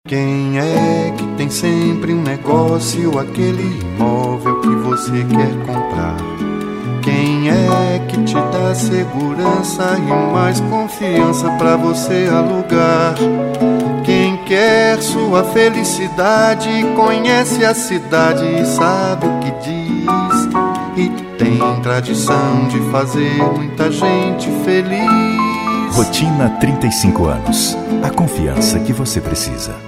Quem é que tem sempre um negócio, aquele imóvel que você quer comprar? Quem é que te dá segurança e mais confiança pra você alugar? Quem quer sua felicidade, conhece a cidade e sabe o que diz, e tem tradição de fazer muita gente feliz. Rotina 35 anos. A confiança que você precisa.